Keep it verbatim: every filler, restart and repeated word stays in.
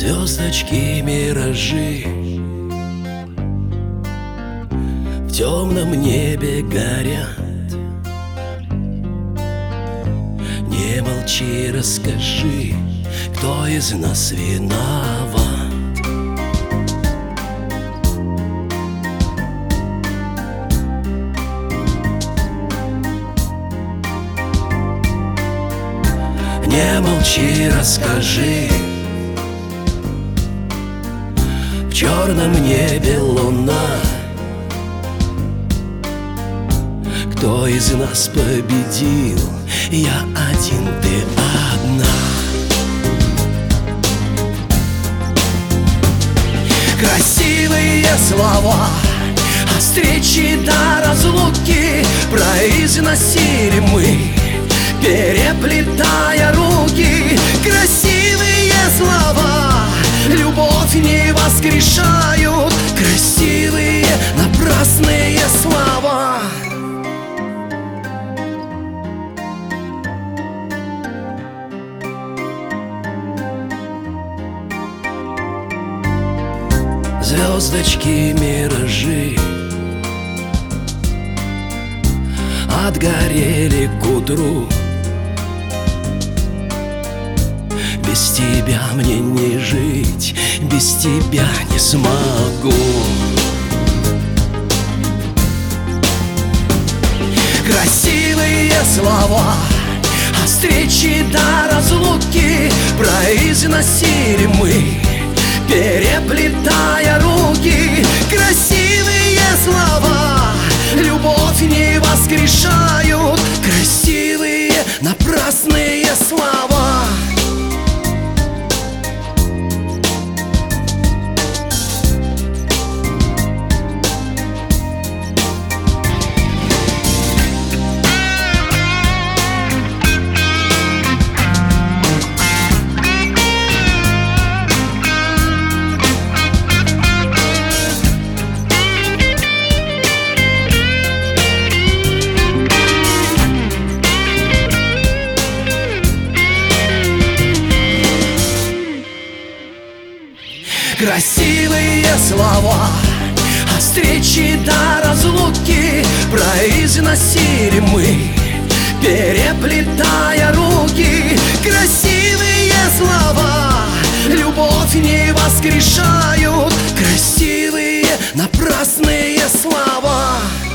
Звездочки, миражи в темном небе горят. Не молчи, расскажи, кто из нас виноват. Не молчи, расскажи, в черном небе луна. Кто из нас победил? Я один, ты одна. Красивые слова о встрече до разлуки произносили мы, переплетая руки. Красивые слова любовь не воскрешают. Красивые напрасные слова. Звездочки, миражи отгорели к утру. Без тебя мне не жить, без тебя не смогу. Красивые слова о встрече до разлуки произносили мы, переплетая руки. Красивые слова любовь не воскрешают. Красивые напрасные слова. Красивые слова о встрече до разлуки произносили мы, переплетая руки. Красивые слова любовь не воскрешают. Красивые напрасные слова.